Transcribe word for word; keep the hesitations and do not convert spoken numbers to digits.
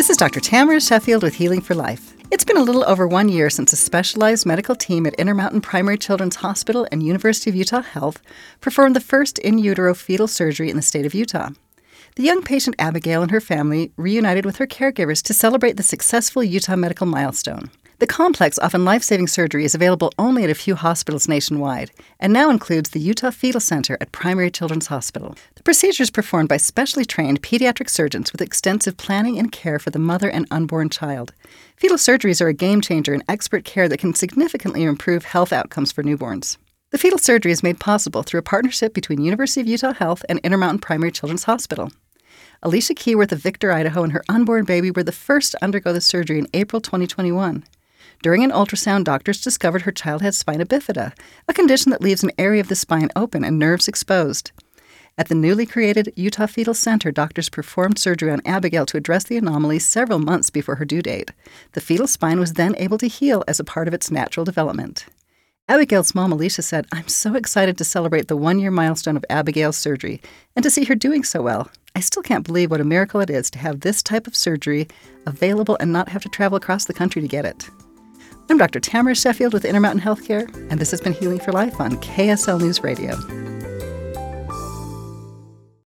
This is Doctor Tamara Sheffield with Healing for Life. It's been a little over one year since a specialized medical team at Intermountain Primary Children's Hospital and University of Utah Health performed the first in utero fetal surgery in the state of Utah. The young patient Abigail and her family reunited with her caregivers to celebrate the successful Utah medical milestone. The complex, often life-saving surgery is available only at a few hospitals nationwide, and now includes the Utah Fetal Center at Primary Children's Hospital. The procedure is performed by specially trained pediatric surgeons with extensive planning and care for the mother and unborn child. Fetal surgeries are a game-changer in expert care that can significantly improve health outcomes for newborns. The fetal surgery is made possible through a partnership between University of Utah Health and Intermountain Primary Children's Hospital. Alicia Keyworth of Victor, Idaho, and her unborn baby were the first to undergo the surgery in April twenty twenty-one. During an ultrasound, doctors discovered her child had spina bifida, a condition that leaves an area of the spine open and nerves exposed. At the newly created Utah Fetal Center, doctors performed surgery on Abigail to address the anomaly several months before her due date. The fetal spine was then able to heal as a part of its natural development. Abigail's mom, Alicia, said, "I'm so excited to celebrate the one-year milestone of Abigail's surgery and to see her doing so well. I still can't believe what a miracle it is to have this type of surgery available and not have to travel across the country to get it." I'm Doctor Tamara Sheffield with Intermountain Healthcare, and this has been Healing for Life on K S L News Radio.